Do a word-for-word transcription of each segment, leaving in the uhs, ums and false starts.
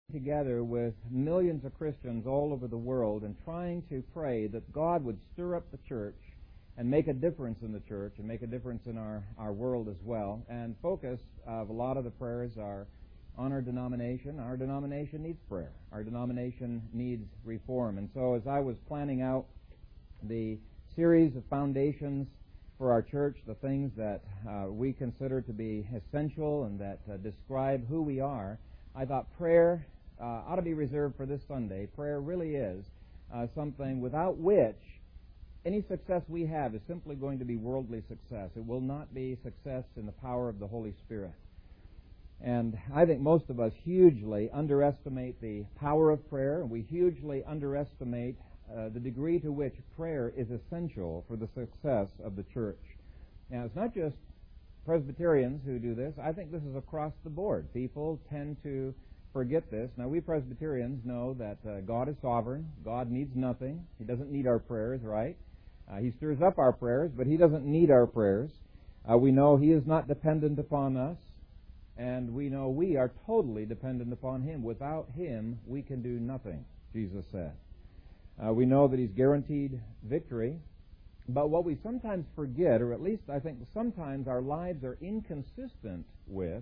together with millions of Christians all over the world and trying to pray that God would stir up the church and make a difference in the church and make a difference in our, our world as well. And focus of a lot of the prayers are on our denomination. Our denomination needs prayer. Our denomination needs reform. And so as I was planning out the series of foundations for our church, the things that uh, we consider to be essential and that uh, describe who we are, I thought prayer Uh, ought to be reserved for this Sunday. Prayer really is uh, something without which any success we have is simply going to be worldly success. It will not be success in the power of the Holy Spirit. And I think most of us hugely underestimate the power of prayer, and we hugely underestimate uh, the degree to which prayer is essential for the success of the church. Now, it's not just Presbyterians who do this. I think this is across the board. People tend to forget this. Now, we Presbyterians know that uh, God is sovereign. God needs nothing. He doesn't need our prayers, right? Uh, he stirs up our prayers, but He doesn't need our prayers. Uh, we know He is not dependent upon us, and we know we are totally dependent upon Him. Without Him, we can do nothing, Jesus said. Uh, we know that He's guaranteed victory, but what we sometimes forget, or at least I think sometimes our lives are inconsistent with,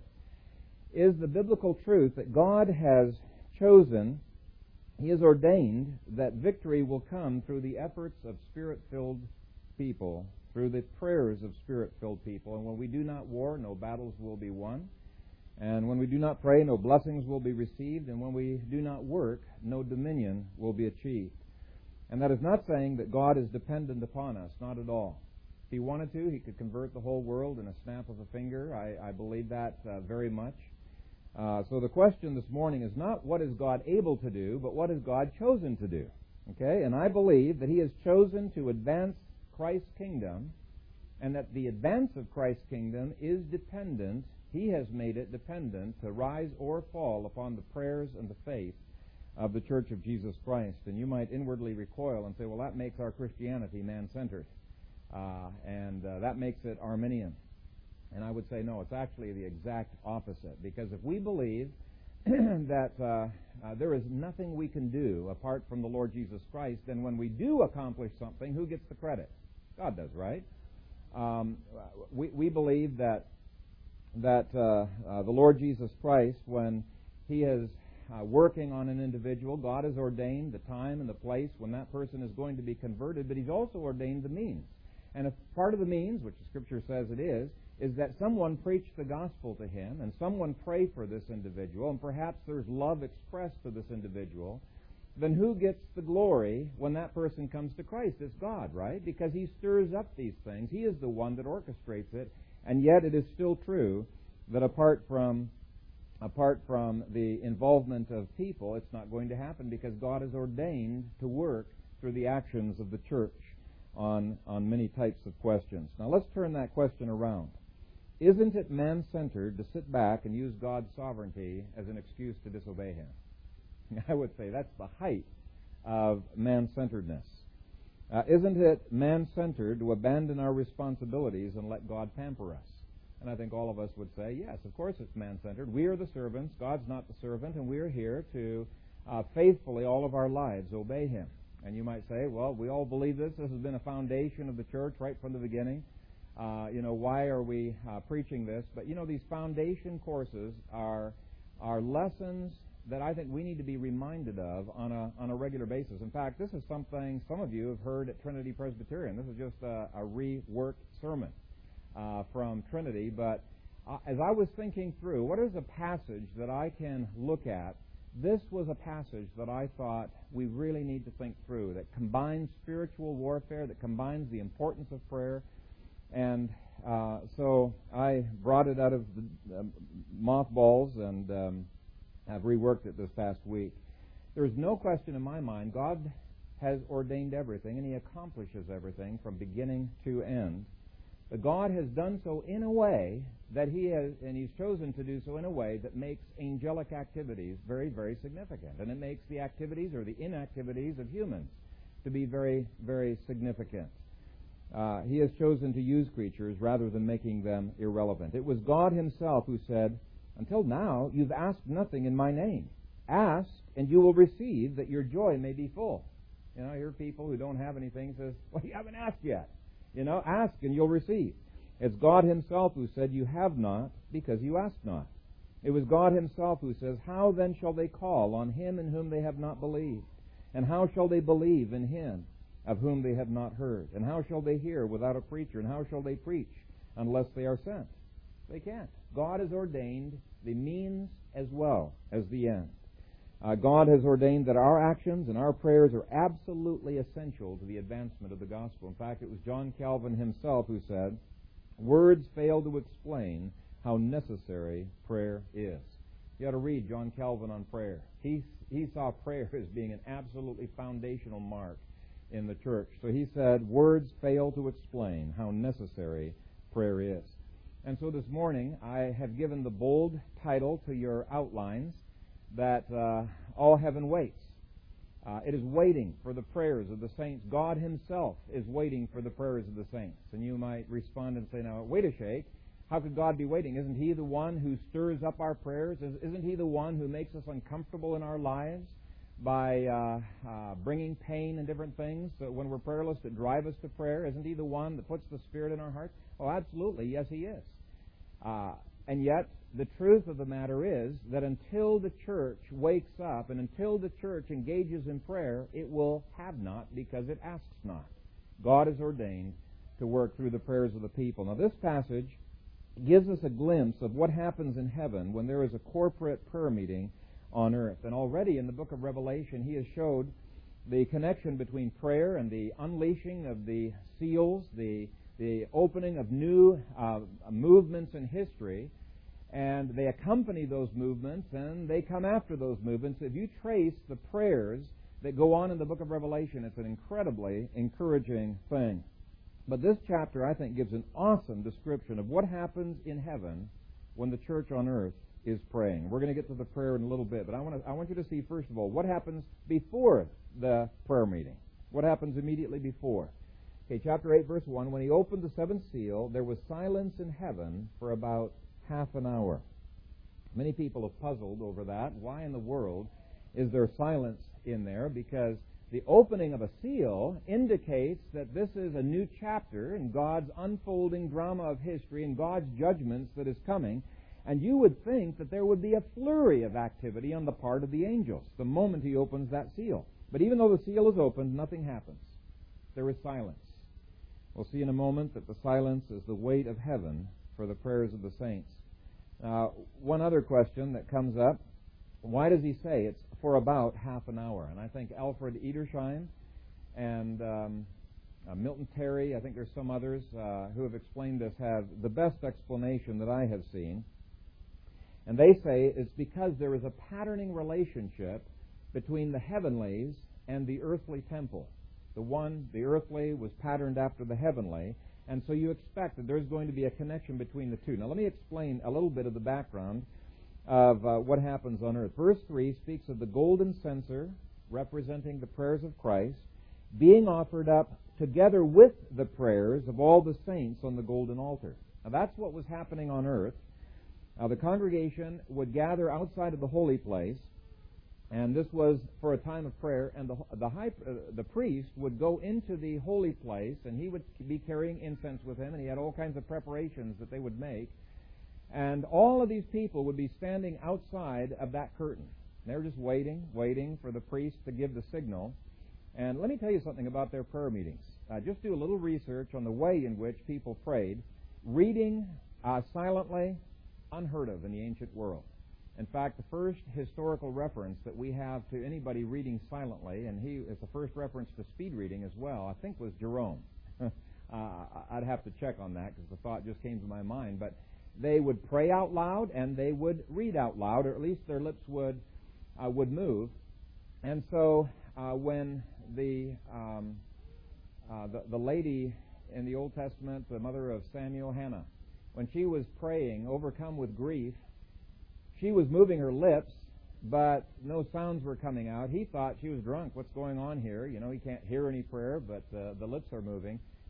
is the biblical truth that God has chosen, He has ordained that victory will come through the efforts of Spirit-filled people, through the prayers of Spirit-filled people. And when we do not war, no battles will be won. And when we do not pray, no blessings will be received. And when we do not work, no dominion will be achieved. And that is not saying that God is dependent upon us, not at all. If He wanted to, He could convert the whole world in a snap of a finger. I, I believe that uh, very much. Uh, so the question this morning is not what is God able to do, but what has God chosen to do. Okay? And I believe that He has chosen to advance Christ's kingdom, and that the advance of Christ's kingdom is dependent, He has made it dependent to rise or fall upon the prayers and the faith of the Church of Jesus Christ. And you might inwardly recoil and say, well, that makes our Christianity man-centered, uh, and uh, that makes it Arminian. And I would say, no, it's actually the exact opposite. Because if we believe that uh, uh, there is nothing we can do apart from the Lord Jesus Christ, then when we do accomplish something, who gets the credit? God does, right? Um, we, we believe that that uh, uh, the Lord Jesus Christ, when He is uh, working on an individual, God has ordained the time and the place when that person is going to be converted, but He's also ordained the means. And if part of the means, which the Scripture says it is, is that someone preach the gospel to him and someone pray for this individual, and perhaps there's love expressed to this individual, then who gets the glory when that person comes to Christ? It's God, right? Because He stirs up these things. He is the one that orchestrates it, and yet it is still true that apart from apart from the involvement of people, it's not going to happen, because God is ordained to work through the actions of the church on, on many types of questions. Now let's turn that question around. Isn't it man-centered to sit back and use God's sovereignty as an excuse to disobey Him? I would say that's the height of man-centeredness. Uh, isn't it man-centered to abandon our responsibilities and let God pamper us? And I think all of us would say, yes, of course it's man-centered. We are the servants. God's not the servant, and we are here to uh, faithfully all of our lives obey Him. And you might say, well, we all believe this. This has been a foundation of the church right from the beginning. Uh, you know, why are we uh, preaching this? But, you know, these foundation courses are are lessons that I think we need to be reminded of on a on a regular basis. In fact, this is something some of you have heard at Trinity Presbyterian. This is just a, a reworked sermon uh, from Trinity. But uh, as I was thinking through, what is a passage that I can look at? This was a passage that I thought we really need to think through, that combines spiritual warfare, that combines the importance of prayer. And uh, so I brought it out of the uh, mothballs and um, I've reworked it this past week. There is no question in my mind, God has ordained everything, and He accomplishes everything from beginning to end. But God has done so in a way that He has, and He's chosen to do so in a way that makes angelic activities very, very significant. And it makes the activities or the inactivities of humans to be very, very significant. Uh, he has chosen to use creatures rather than making them irrelevant. It was God Himself who said, until now, you've asked nothing in my name. Ask, and you will receive, that your joy may be full. You know, I hear people who don't have anything says, well, you haven't asked yet. You know, ask and you'll receive. It's God Himself who said, you have not because you ask not. It was God Himself who says, how then shall they call on Him in whom they have not believed? And how shall they believe in Him of whom they have not heard? And how shall they hear without a preacher? And how shall they preach unless they are sent? They can't. God has ordained the means as well as the end. Uh, God has ordained that our actions and our prayers are absolutely essential to the advancement of the gospel. In fact, it was John Calvin himself who said, words fail to explain how necessary prayer is. You ought to read John Calvin on prayer. He, he saw prayer as being an absolutely foundational mark in the church. So he said, words fail to explain how necessary prayer is. And so this morning, I have given the bold title to your outlines that uh, all heaven waits. Uh, it is waiting for the prayers of the saints. God Himself is waiting for the prayers of the saints. And you might respond and say, now, wait a shake. How could God be waiting? Isn't He the one who stirs up our prayers? Isn't He the one who makes us uncomfortable in our lives by uh, uh, bringing pain and different things so when we're prayerless that drive us to prayer? Isn't He the one that puts the Spirit in our hearts? Oh, absolutely. Yes, He is. Uh, and yet, the truth of the matter is that until the church wakes up and until the church engages in prayer, it will have not because it asks not. God is ordained to work through the prayers of the people. Now, this passage gives us a glimpse of what happens in heaven when there is a corporate prayer meeting on earth. And already in the book of Revelation, He has showed the connection between prayer and the unleashing of the seals, the the opening of new uh, movements in history, and they accompany those movements, and they come after those movements. If you trace the prayers that go on in the book of Revelation, it's an incredibly encouraging thing. But this chapter, I think, gives an awesome description of what happens in heaven when the church on earth is praying. We're going to get to the prayer in a little bit, but I want to, I want you to see, first of all, what happens before the prayer meeting. What happens immediately before? Okay, chapter eight, verse one, when He opened the seventh seal, there was silence in heaven for about half an hour. Many people have puzzled over that. Why in the world is there silence in there? Because the opening of a seal indicates that this is a new chapter in God's unfolding drama of history and God's judgments that is coming. And you would think that there would be a flurry of activity on the part of the angels the moment He opens that seal. But even though the seal is opened, nothing happens. There is silence. We'll see in a moment that the silence is the weight of heaven for the prayers of the saints. Uh, one other question that comes up, why does He say it's for about half an hour? And I think Alfred Edersheim and um, uh, Milton Terry, I think there's some others uh, who have explained this, have the best explanation that I have seen. And they say it's because there is a patterning relationship between the heavenlies and the earthly temple. The one, the earthly, was patterned after the heavenly, and so you expect that there's going to be a connection between the two. Now let me explain a little bit of the background of uh, what happens on earth. Verse three speaks of the golden censer, representing the prayers of Christ, being offered up together with the prayers of all the saints on the golden altar. Now that's what was happening on earth. Now the congregation would gather outside of the holy place, and this was for a time of prayer, and the the, high, uh, the priest would go into the holy place, and he would be carrying incense with him, and he had all kinds of preparations that they would make. And all of these people would be standing outside of that curtain. They were just waiting, waiting for the priest to give the signal. And let me tell you something about their prayer meetings. Uh, just do a little research on the way in which people prayed. Reading uh, silently, unheard of in the ancient world. In fact, the first historical reference that we have to anybody reading silently, and he is the first reference to speed reading as well, I think was Jerome. uh, I'd have to check on that because the thought just came to my mind. But they would pray out loud and they would read out loud, or at least their lips would uh, would move. And so uh, when the, um, uh, the the lady in the Old Testament, the mother of Samuel, Hannah, when she was praying, overcome with grief, she was moving her lips, but no sounds were coming out. He thought she was drunk. What's going on here? You know, he can't hear any prayer, but uh, the lips are moving.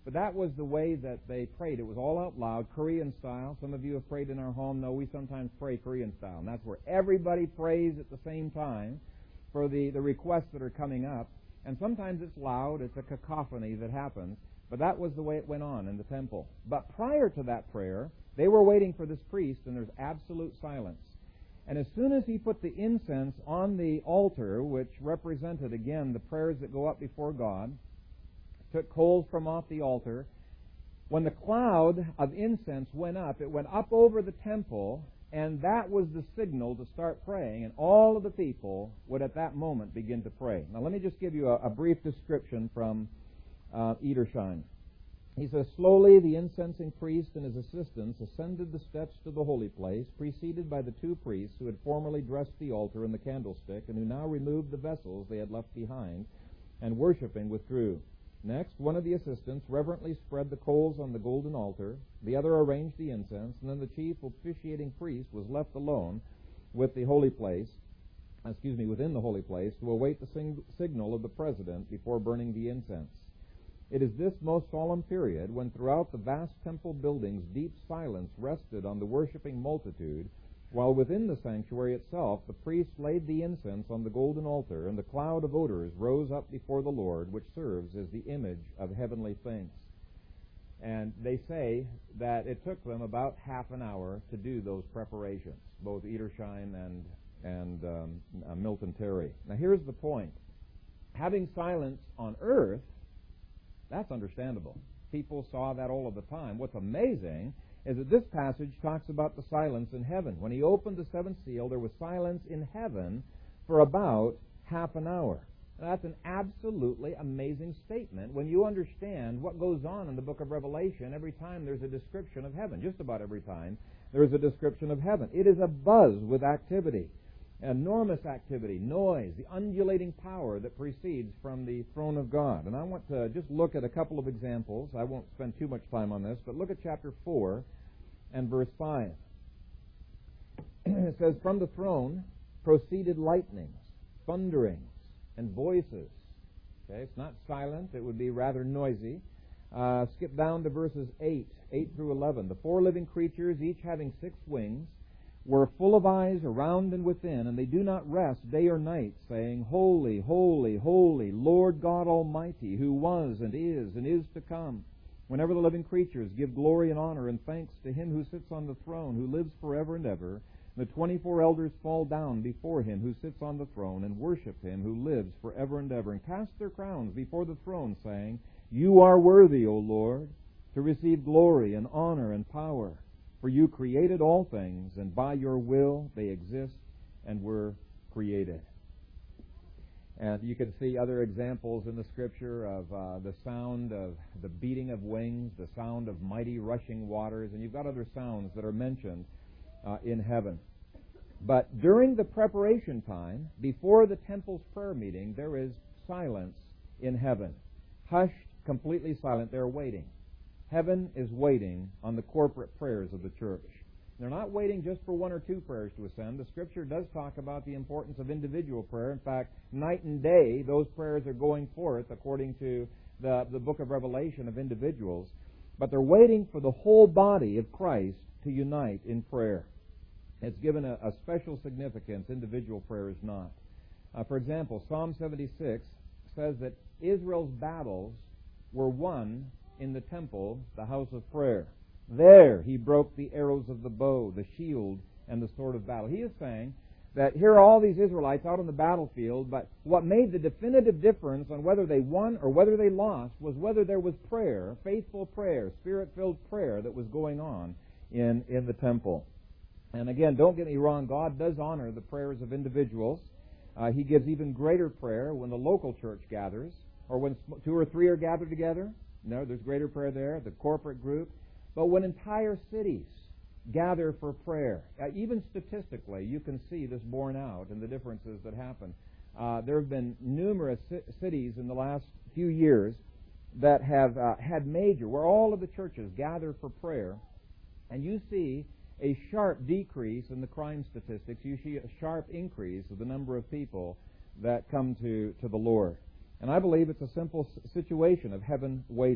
But that was the way that they prayed. It was all out loud, Korean style. Some of you have prayed in our home. No, we sometimes pray Korean style. And that's where everybody prays at the same time for the, the requests that are coming up. And sometimes it's loud. It's a cacophony that happens. But that was the way it went on in the temple. But prior to that prayer, they were waiting for this priest, and there's absolute silence. And as soon as he put the incense on the altar, which represented, again, the prayers that go up before God, took coals from off the altar, when the cloud of incense went up, it went up over the temple, and that was the signal to start praying, and all of the people would at that moment begin to pray. Now let me just give you a, a brief description from uh, Edersheim. He says, slowly the incensing priest and his assistants ascended the steps to the holy place, preceded by the two priests who had formerly dressed the altar and the candlestick, and who now removed the vessels they had left behind, and worshipping withdrew. Next, one of the assistants reverently spread the coals on the golden altar, the other arranged the incense, and then the chief officiating priest was left alone with the holy place, excuse me, within the holy place, to await the sing- signal of the president before burning the incense. It is this most solemn period when throughout the vast temple buildings deep silence rested on the worshipping multitude, while within the sanctuary itself the priest laid the incense on the golden altar, and the cloud of odors rose up before the Lord, which serves as the image of heavenly things. And they say that it took them about half an hour to do those preparations, both Edersheim and, and um, uh, Milton Terry. Now here's the point. Having silence on earth, that's understandable. People saw that all of the time. What's amazing is that this passage talks about the silence in heaven. When he opened the seventh seal, there was silence in heaven for about half an hour. Now, that's an absolutely amazing statement when you understand what goes on in the book of Revelation every time there's a description of heaven. Just about every time there is a description of heaven. It is abuzz with activity. Enormous activity, noise, the undulating power that proceeds from the throne of God. And I want to just look at a couple of examples. I won't spend too much time on this, but look at chapter four and verse five. It says, from the throne proceeded lightnings, thunderings, and voices. Okay, it's not silent. It would be rather noisy. Uh, skip down to verses eight, eight through eleven. The four living creatures, each having six wings, were full of eyes around and within, and they do not rest day or night, saying, Holy, holy, holy, Lord God Almighty, who was and is and is to come. Whenever the living creatures give glory and honor and thanks to him who sits on the throne, who lives forever and ever, the twenty-four elders fall down before him who sits on the throne and worship him who lives forever and ever, and cast their crowns before the throne, saying, You are worthy, O Lord, to receive glory and honor and power. For you created all things, and by your will they exist and were created. And you can see other examples in the Scripture of uh, the sound of the beating of wings, the sound of mighty rushing waters, and you've got other sounds that are mentioned uh, in heaven. But during the preparation time, before the temple's prayer meeting, there is silence in heaven. Hushed, completely silent. They're waiting. Heaven is waiting on the corporate prayers of the church. They're not waiting just for one or two prayers to ascend. The Scripture does talk about the importance of individual prayer. In fact, night and day, those prayers are going forth according to the, the book of Revelation of individuals. But they're waiting for the whole body of Christ to unite in prayer. It's given a, a special significance. Individual prayer is not. Uh, for example, Psalm seventy-six says that Israel's battles were won in the temple, the house of prayer. There he broke the arrows of the bow, the shield, and the sword of battle. He is saying that here are all these Israelites out on the battlefield, but what made the definitive difference on whether they won or whether they lost was whether there was prayer, faithful prayer, Spirit-filled prayer that was going on in, in the temple. And again, don't get me wrong, God does honor the prayers of individuals. Uh, he gives even greater prayer when the local church gathers, or when two or three are gathered together. No, there's greater prayer there, the corporate group. But when entire cities gather for prayer, uh, even statistically, you can see this borne out in the differences that happen. Uh, there have been numerous ci- cities in the last few years that have uh, had major, where all of the churches gather for prayer, and you see a sharp decrease in the crime statistics. You see a sharp increase of the number of people that come to, to the Lord. And I believe it's a simple situation of heaven waiting.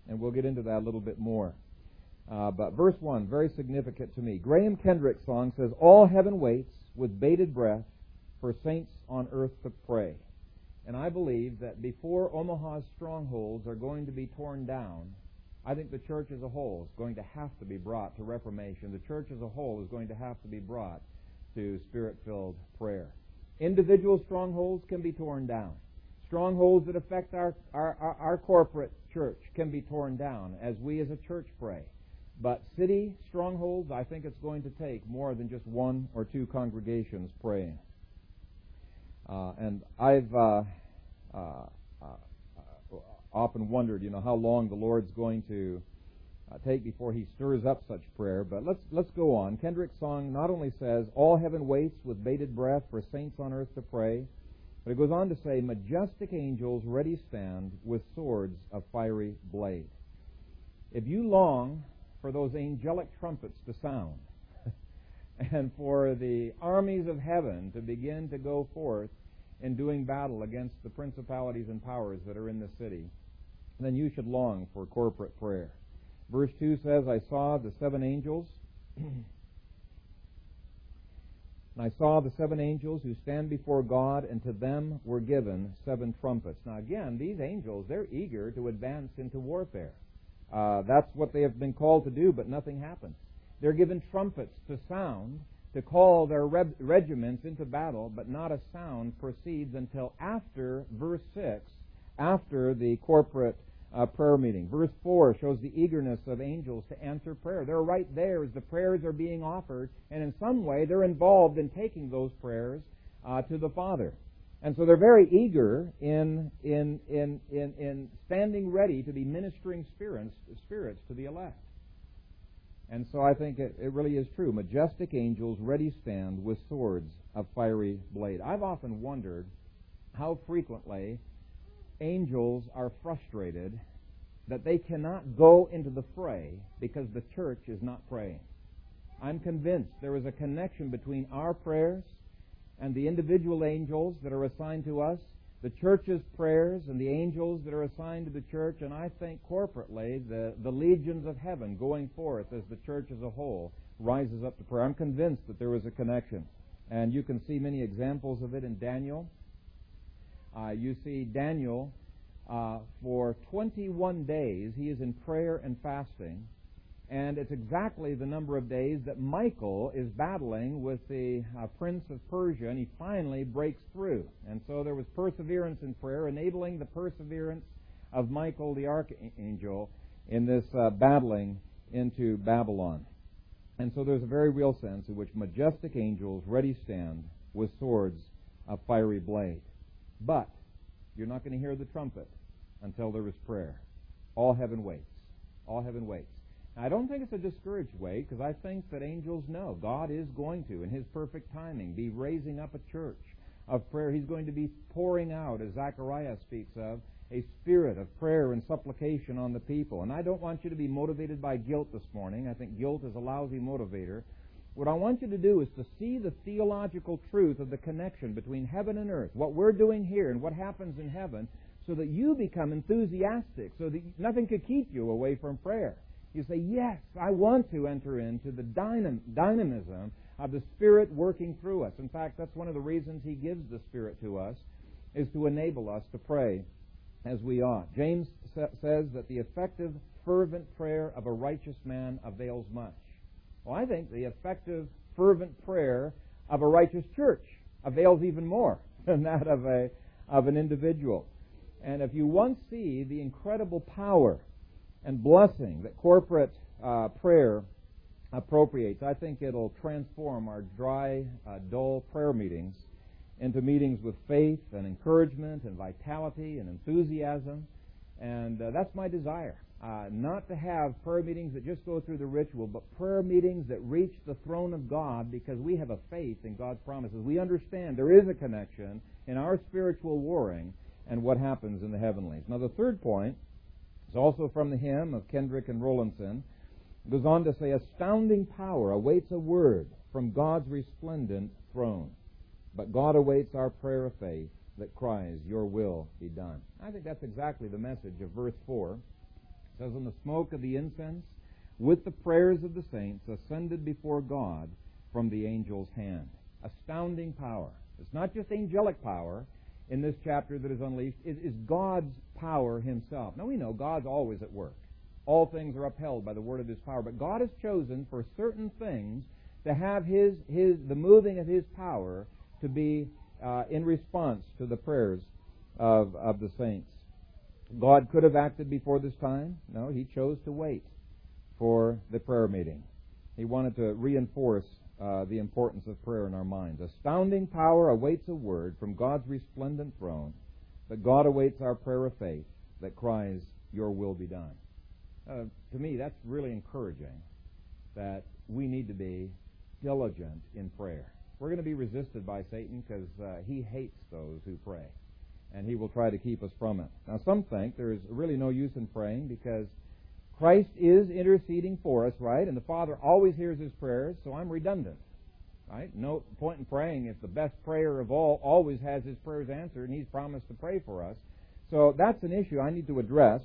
And we'll get into that a little bit more. Uh, but verse one, very significant to me. Graham Kendrick's song says, all heaven waits with bated breath for saints on earth to pray. And I believe that before Omaha's strongholds are going to be torn down, I think the church as a whole is going to have to be brought to reformation. The church as a whole is going to have to be brought to Spirit-filled prayer. Individual strongholds can be torn down. Strongholds that affect our, our, our, our corporate church can be torn down as we as a church pray. But city strongholds, I think it's going to take more than just one or two congregations praying. Uh, and I've uh, uh, uh, often wondered, you know, how long the Lord's going to uh, take before He stirs up such prayer. But let's let's go on. Kendrick's song not only says, all heaven waits with bated breath for saints on earth to pray, but it goes on to say, majestic angels ready stand with swords of fiery blade. If you long for those angelic trumpets to sound and for the armies of heaven to begin to go forth in doing battle against the principalities and powers that are in the city, then you should long for corporate prayer. Verse two says, I saw the seven angels, and I saw the seven angels who stand before God, and to them were given seven trumpets. Now again, these angels, they're eager to advance into warfare. Uh, that's what they have been called to do, but nothing happens. They're given trumpets to sound, to call their reg- regiments into battle, but not a sound proceeds until after verse six, after the corporate uh, prayer meeting. Verse four shows the eagerness of angels to answer prayer. They're right there as the prayers are being offered, and in some way they're involved in taking those prayers uh, to the Father. And so they're very eager in in in in, in standing ready to be ministering spirits, spirits to the elect. And so I think it, it really is true. Majestic angels ready stand with swords of fiery blade. I've often wondered how frequently angels are frustrated that they cannot go into the fray because the church is not praying. I'm convinced there is a connection between our prayers and the individual angels that are assigned to us, the church's prayers and the angels that are assigned to the church, and I think corporately the, the legions of heaven going forth as the church as a whole rises up to prayer. I'm convinced that there is a connection. And you can see many examples of it in Daniel. Uh, you see Daniel, uh, for twenty-one days, he is in prayer and fasting. And it's exactly the number of days that Michael is battling with the uh, prince of Persia, and he finally breaks through. And so there was perseverance in prayer, enabling the perseverance of Michael the archangel in this uh, battling into Babylon. And so there's a very real sense in which majestic angels ready stand with swords of fiery blade. But you're not going to hear the trumpet until there is prayer. All heaven waits. All heaven waits. I don't think it's a discouraged way, because I think that angels know God is going to, in His perfect timing, be raising up a church of prayer. He's going to be pouring out, as Zechariah speaks of, a spirit of prayer and supplication on the people. And I don't want you to be motivated by guilt this morning. I think guilt is a lousy motivator. What I want you to do is to see the theological truth of the connection between heaven and earth, what we're doing here and what happens in heaven, so that you become enthusiastic, so that nothing could keep you away from prayer. You say, yes, I want to enter into the dynam- dynamism of the Spirit working through us. In fact, that's one of the reasons He gives the Spirit to us, is to enable us to pray as we ought. James sa- says that the effective, fervent prayer of a righteous man avails much. Well, I think the effective, fervent prayer of a righteous church avails even more than that of a of an individual. And if you once see the incredible power and blessing that corporate uh, prayer appropriates, I think it'll transform our dry, uh, dull prayer meetings into meetings with faith and encouragement and vitality and enthusiasm. And uh, that's my desire. Uh, not to have prayer meetings that just go through the ritual, but prayer meetings that reach the throne of God, because we have a faith in God's promises. We understand there is a connection in our spiritual warring and what happens in the heavenlies. Now, the third point is also from the hymn of Kendrick and Rowlandson. It goes on to say, astounding power awaits a word from God's resplendent throne. But God awaits our prayer of faith that cries, your will be done. I think that's exactly the message of verse four. It says, and the smoke of the incense with the prayers of the saints ascended before God from the angel's hand. Astounding power. It's not just angelic power in this chapter that is unleashed. It is God's power himself. Now we know God's always at work. All things are upheld by the word of his power. But God has chosen for certain things to have his, his the moving of his power to be uh, in response to the prayers of, of the saints. God could have acted before this time. No, he chose to wait for the prayer meeting. He wanted to reinforce uh, the importance of prayer in our minds. Astounding power awaits a word from God's resplendent throne, but God awaits our prayer of faith that cries, your will be done. Uh, to me, that's really encouraging, that we need to be diligent in prayer. We're going to be resisted by Satan because uh, he hates those who pray, and he will try to keep us from it. Now, some think there's really no use in praying because Christ is interceding for us, right? And the Father always hears his prayers, so I'm redundant, right? No point in praying if the best prayer of all always has his prayers answered, and he's promised to pray for us. So that's an issue I need to address.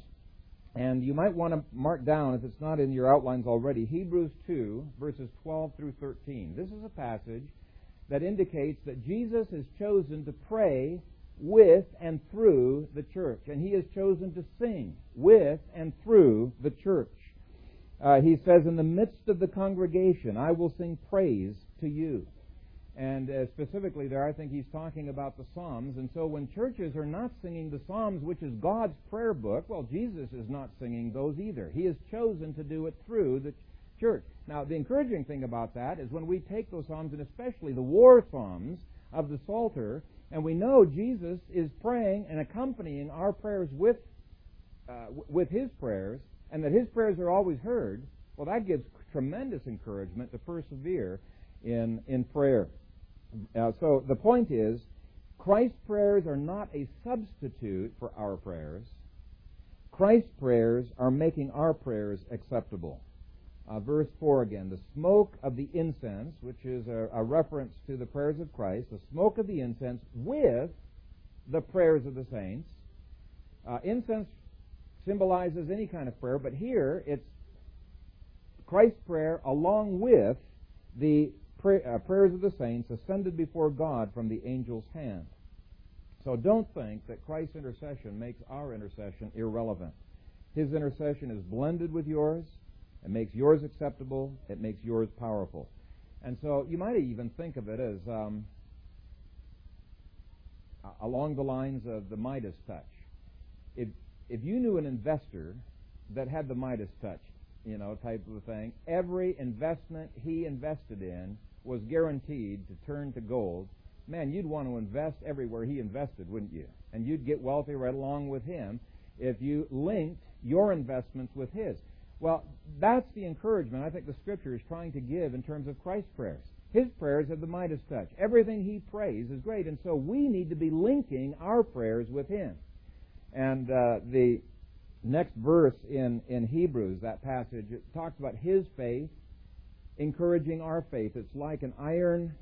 And you might want to mark down, if it's not in your outlines already, Hebrews two, verses twelve through thirteen. This is a passage that indicates that Jesus has chosen to pray with and through the church. And he has chosen to sing with and through the church. Uh, he says, in the midst of the congregation, I will sing praise to you. And uh, specifically there, I think he's talking about the Psalms. And so when churches are not singing the Psalms, which is God's prayer book, well, Jesus is not singing those either. He has chosen to do it through the church. Now, the encouraging thing about that is when we take those Psalms, and especially the war Psalms of the Psalter, and we know Jesus is praying and accompanying our prayers with, uh, with his prayers, and that his prayers are always heard, well, that gives tremendous encouragement to persevere in, in prayer. Uh, so the point is, Christ's prayers are not a substitute for our prayers. Christ's prayers are making our prayers acceptable. Uh, verse four again, the smoke of the incense, which is a, a reference to the prayers of Christ, the smoke of the incense with the prayers of the saints. Uh, incense symbolizes any kind of prayer, but here it's Christ's prayer along with the Pray, uh, prayers of the saints ascended before God from the angel's hand. So don't think that Christ's intercession makes our intercession irrelevant. His intercession is blended with yours. It makes yours acceptable. It makes yours powerful. And so you might even think of it as um, along the lines of the Midas touch. If, if you knew an investor that had the Midas touch, you know, type of a thing, every investment he invested in was guaranteed to turn to gold, man, you'd want to invest everywhere he invested, wouldn't you? And you'd get wealthy right along with him if you linked your investments with his. Well, that's the encouragement I think the Scripture is trying to give in terms of Christ's prayers. His prayers have the Midas touch. Everything he prays is great, and so we need to be linking our prayers with him. And uh, the next verse in, in Hebrews, that passage, it talks about his faith encouraging our faith. It's like an iron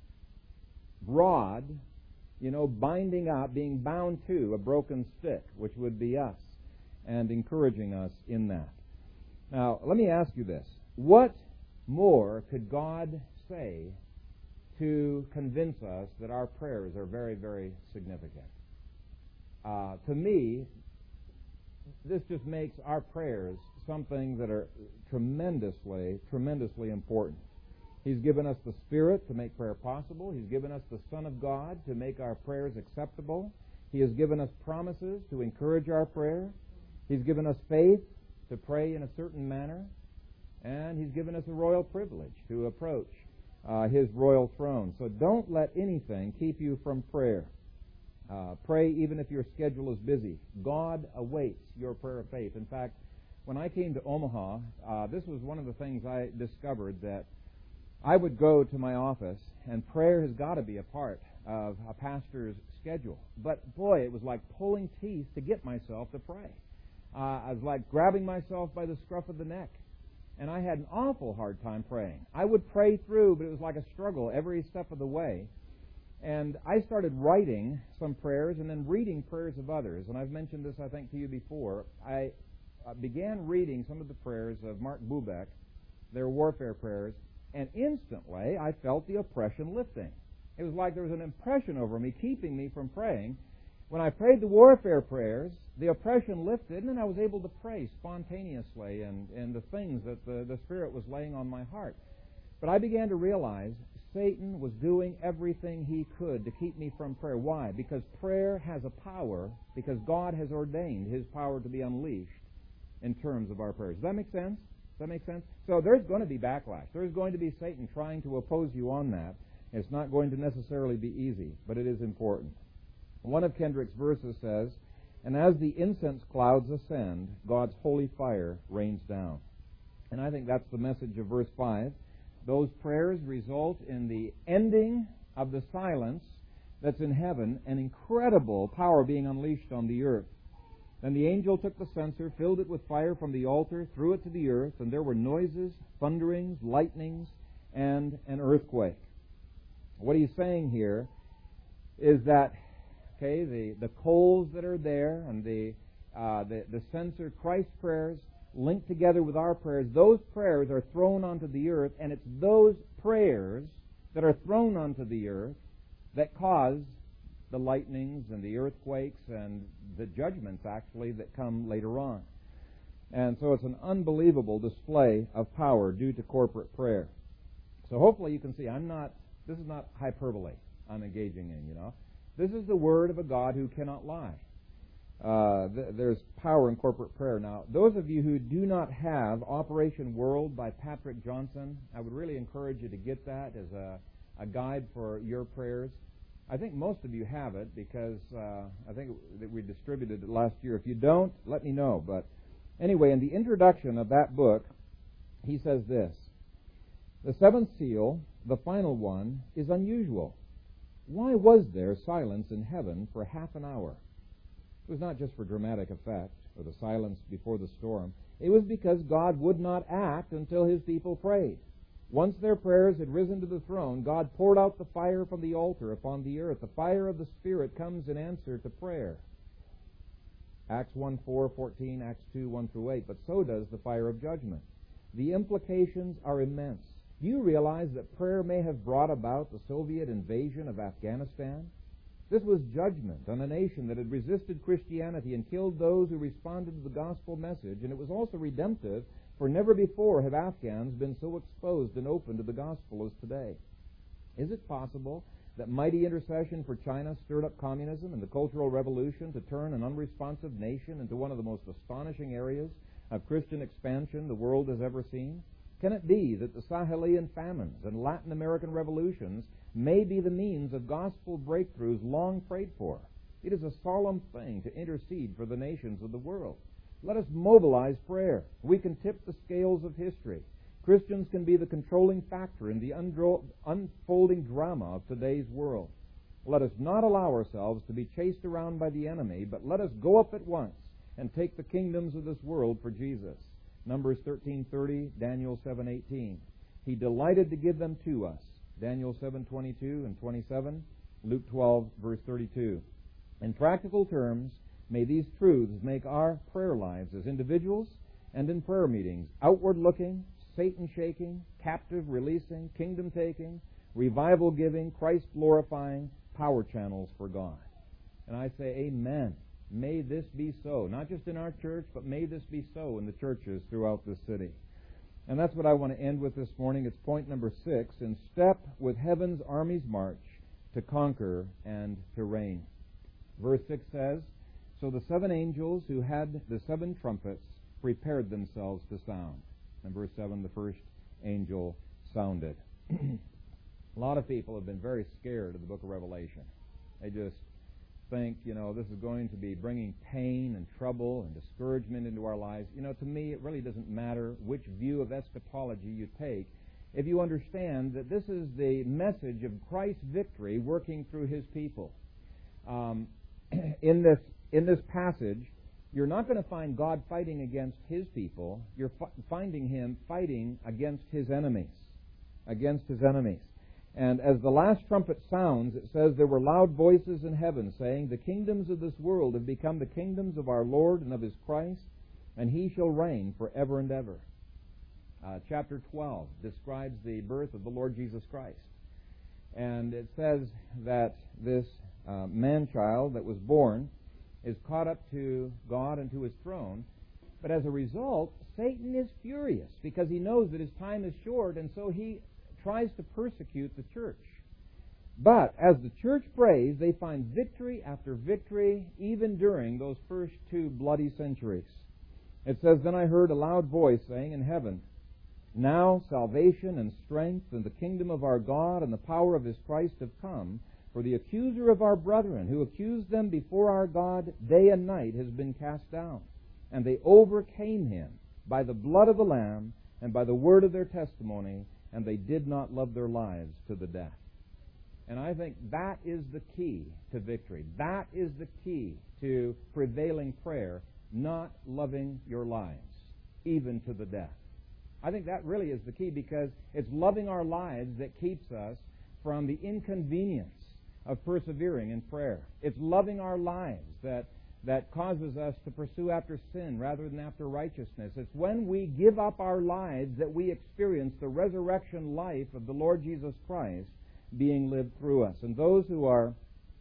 rod, you know, binding up, being bound to a broken stick, which would be us, and encouraging us in that. Now, let me ask you this. What more could God say to convince us that our prayers are very, very significant? Uh, to me, this just makes our prayers something that are tremendously, tremendously important. He's given us the Spirit to make prayer possible. He's given us the Son of God to make our prayers acceptable. He has given us promises to encourage our prayer. He's given us faith to pray in a certain manner. And He's given us a royal privilege to approach uh, His royal throne. So don't let anything keep you from prayer. Uh, pray even if your schedule is busy. God awaits your prayer of faith. In fact, when I came to Omaha, uh, this was one of the things I discovered, that I would go to my office, and prayer has got to be a part of a pastor's schedule. But boy, it was like pulling teeth to get myself to pray. Uh, I was like grabbing myself by the scruff of the neck. And I had an awful hard time praying. I would pray through, but it was like a struggle every step of the way. And I started writing some prayers and then reading prayers of others. And I've mentioned this, I think, to you before. I uh, began reading some of the prayers of Mark Bubeck, their warfare prayers, and instantly I felt the oppression lifting. It was like there was an impression over me, keeping me from praying. When I prayed the warfare prayers, the oppression lifted, and then I was able to pray spontaneously and, and the things that the, the Spirit was laying on my heart. But I began to realize Satan was doing everything he could to keep me from prayer. Why? Because prayer has a power, because God has ordained His power to be unleashed in terms of our prayers. Does that make sense? Does that make sense? So there's going to be backlash. There's going to be Satan trying to oppose you on that. It's not going to necessarily be easy, but it is important. One of Kendrick's verses says, "And as the incense clouds ascend, God's holy fire rains down." And I think that's the message of verse five. Those prayers result in the ending of the silence that's in heaven, an incredible power being unleashed on the earth. Then the angel took the censer, filled it with fire from the altar, threw it to the earth, and there were noises, thunderings, lightnings, and an earthquake. What he's saying here is that, okay, the, the coals that are there and the, uh, the, the censer, Christ's prayers, linked together with our prayers, those prayers are thrown onto the earth, and it's those prayers that are thrown onto the earth that cause the lightnings and the earthquakes and the judgments, actually, that come later on. And so it's an unbelievable display of power due to corporate prayer. So hopefully you can see I'm not, this is not hyperbole I'm engaging in, you know. This is the word of a God who cannot lie. Uh, th- there's power in corporate prayer. Now, those of you who do not have Operation World by Patrick Johnson, I would really encourage you to get that as a, a guide for your prayers. I think most of you have it because uh, I think that we distributed it last year. If you don't, let me know. But anyway, in the introduction of that book, he says this: "The seventh seal, the final one, is unusual. Why was there silence in heaven for half an hour? It was not just for dramatic effect, or the silence before the storm. It was because God would not act until His people prayed. Once their prayers had risen to the throne, God poured out the fire from the altar upon the earth. The fire of the Spirit comes in answer to prayer." Acts one, four, fourteen, Acts two, one through eight. But so does the fire of judgment. The implications are immense. Do you realize that prayer may have brought about the Soviet invasion of Afghanistan? This was judgment on a nation that had resisted Christianity and killed those who responded to the gospel message, and it was also redemptive, for never before have Afghans been so exposed and open to the gospel as today. Is it possible that mighty intercession for China stirred up communism and the Cultural Revolution to turn an unresponsive nation into one of the most astonishing areas of Christian expansion the world has ever seen? Can it be that the Sahelian famines and Latin American revolutions may be the means of gospel breakthroughs long prayed for? It is a solemn thing to intercede for the nations of the world. Let us mobilize prayer. We can tip the scales of history. Christians can be the controlling factor in the undro- unfolding drama of today's world. Let us not allow ourselves to be chased around by the enemy, but let us go up at once and take the kingdoms of this world for Jesus. Numbers thirteen thirty, Daniel seven eighteen. He delighted to give them to us. Daniel seven twenty-two and twenty-seven, Luke twelve, verse thirty-two. In practical terms, may these truths make our prayer lives as individuals and in prayer meetings outward-looking, Satan-shaking, captive-releasing, kingdom-taking, revival-giving, Christ-glorifying power channels for God. And I say amen. May this be so, not just in our church, but may this be so in the churches throughout this city. And that's what I want to end with this morning. It's point number six, in step with heaven's army's march to conquer and to reign. Verse six says, "So the seven angels who had the seven trumpets prepared themselves to sound." And verse seven, the first angel sounded. A lot of people have been very scared of the book of Revelation. They just think, you know, this is going to be bringing pain and trouble and discouragement into our lives. You know, to me, it really doesn't matter which view of eschatology you take if you understand that this is the message of Christ's victory working through His people. Um, in this in this passage, you're not going to find God fighting against His people. You're fi- finding Him fighting against His enemies, against His enemies. And as the last trumpet sounds, it says, "There were loud voices in heaven saying, 'The kingdoms of this world have become the kingdoms of our Lord and of His Christ, and he shall reign forever and ever. Uh, chapter twelve describes the birth of the Lord Jesus Christ. And it says that this uh, man-child that was born is caught up to God and to his throne. But as a result, Satan is furious because he knows that his time is short, and so he tries to persecute the church. But as the church prays, they find victory after victory, even during those first two bloody centuries. It says, Then I heard a loud voice saying in heaven, Now salvation and strength and the kingdom of our God and the power of his Christ have come, for the accuser of our brethren, who accused them before our God day and night, has been cast down. And they overcame him by the blood of the Lamb and by the word of their testimony, and they did not love their lives to the death. And I think that is the key to victory. That is the key to prevailing prayer, not loving your lives, even to the death. I think that really is the key, because it's loving our lives that keeps us from the inconvenience of persevering in prayer. It's loving our lives that that causes us to pursue after sin rather than after righteousness. It's when we give up our lives that we experience the resurrection life of the Lord Jesus Christ being lived through us. And those who are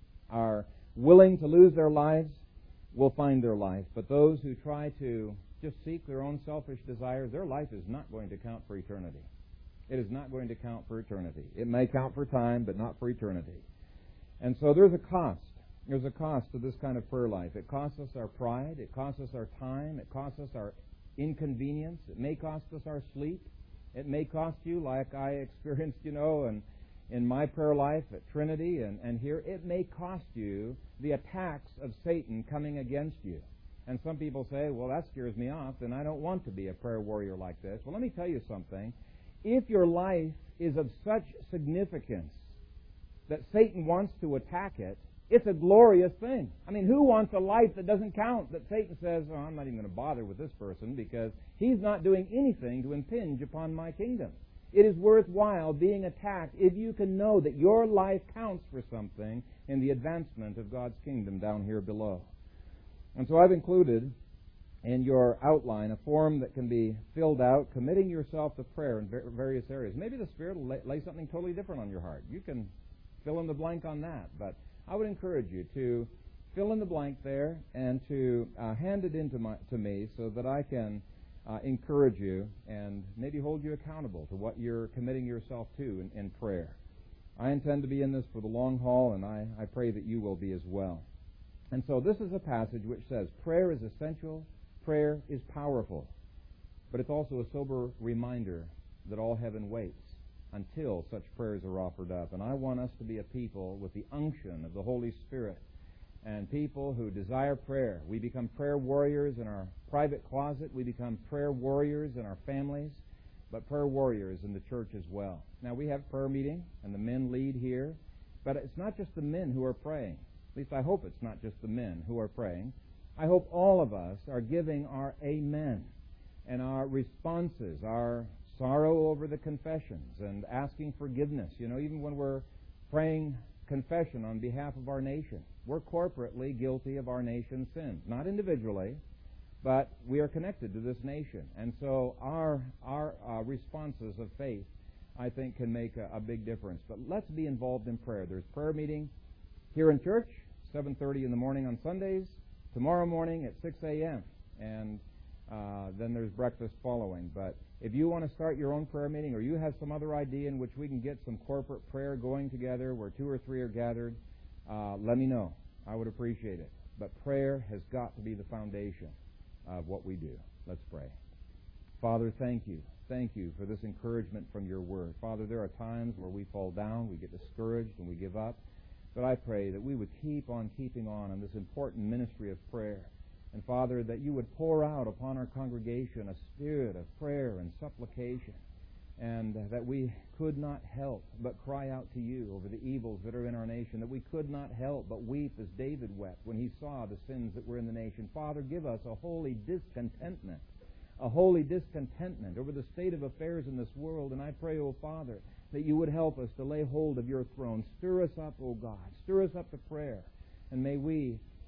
are willing to lose their lives will find their life. But those who try to just seek their own selfish desires, their life is not going to count for eternity. It is not going to count for eternity. It may count for time, but not for eternity. And so there's a cost. There's a cost to this kind of prayer life. It costs us our pride. It costs us our time. It costs us our inconvenience. It may cost us our sleep. It may cost you, like I experienced, you know, and in my prayer life at Trinity and, and here, it may cost you the attacks of Satan coming against you. And some people say, well, that scares me off, and I don't want to be a prayer warrior like this. Well, let me tell you something. If your life is of such significance that Satan wants to attack it, it's a glorious thing. I mean, who wants a life that doesn't count, that Satan says, oh, I'm not even going to bother with this person because he's not doing anything to impinge upon my kingdom. It is worthwhile being attacked if you can know that your life counts for something in the advancement of God's kingdom down here below. And so I've included in your outline a form that can be filled out, committing yourself to prayer in various areas. Maybe the Spirit will lay, lay something totally different on your heart. You can fill in the blank on that, but I would encourage you to fill in the blank there and to uh, hand it in to, my, to me so that I can uh, encourage you and maybe hold you accountable to what you're committing yourself to in, in prayer. I intend to be in this for the long haul, and I, I pray that you will be as well. And so this is a passage which says prayer is essential, prayer is powerful, but it's also a sober reminder that all heaven waits until such prayers are offered up. And I want us to be a people with the unction of the Holy Spirit and people who desire prayer. We become prayer warriors in our private closet. We become prayer warriors in our families, but prayer warriors in the church as well. Now, we have prayer meeting, and the men lead here, but it's not just the men who are praying. At least I hope it's not just the men who are praying. I hope all of us are giving our amen and our responses, our sorrow over the confessions and asking forgiveness. You know, even when we're praying confession on behalf of our nation, we're corporately guilty of our nation's sins. Not individually, but we are connected to this nation. And so our our uh, responses of faith, I think, can make a, a big difference. But let's be involved in prayer. There's prayer meeting here in church, seven thirty in the morning on Sundays, tomorrow morning at six a.m., and uh, then there's breakfast following. But if you want to start your own prayer meeting, or you have some other idea in which we can get some corporate prayer going together where two or three are gathered, uh, let me know. I would appreciate it. But prayer has got to be the foundation of what we do. Let's pray. Father, thank you. Thank you for this encouragement from your word. Father, there are times where we fall down, we get discouraged, and we give up. But I pray that we would keep on keeping on in this important ministry of prayer. And, Father, that you would pour out upon our congregation a spirit of prayer and supplication, and uh, that we could not help but cry out to you over the evils that are in our nation, that we could not help but weep as David wept when he saw the sins that were in the nation. Father, give us a holy discontentment, a holy discontentment over the state of affairs in this world. And I pray, O Father, that you would help us to lay hold of your throne. Stir us up, O God. Stir us up to prayer. And may we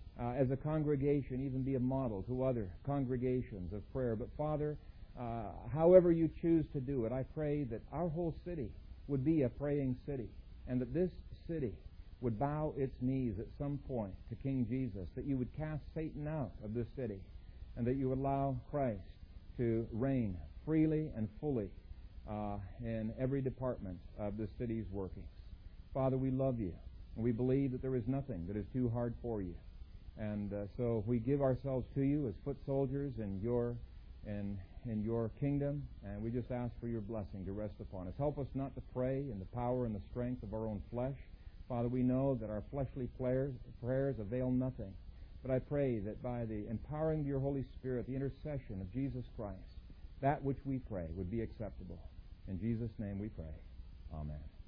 uh, as a congregation, even be a model to other congregations of prayer. But Father, uh, however you choose to do it, I pray that our whole city would be a praying city, and that this city would bow its knees at some point to King Jesus, that you would cast Satan out of this city, and that you would allow Christ to reign freely and fully uh, in every department of the city's workings. Father, we love you, and we believe that there is nothing that is too hard for you. And uh, so we give ourselves to you as foot soldiers in your in, in your kingdom, and we just ask for your blessing to rest upon us. Help us not to pray in the power and the strength of our own flesh. Father, we know that our fleshly prayers, prayers avail nothing. But I pray that by the empowering of your Holy Spirit, the intercession of Jesus Christ, that which we pray would be acceptable. In Jesus' name we pray. Amen.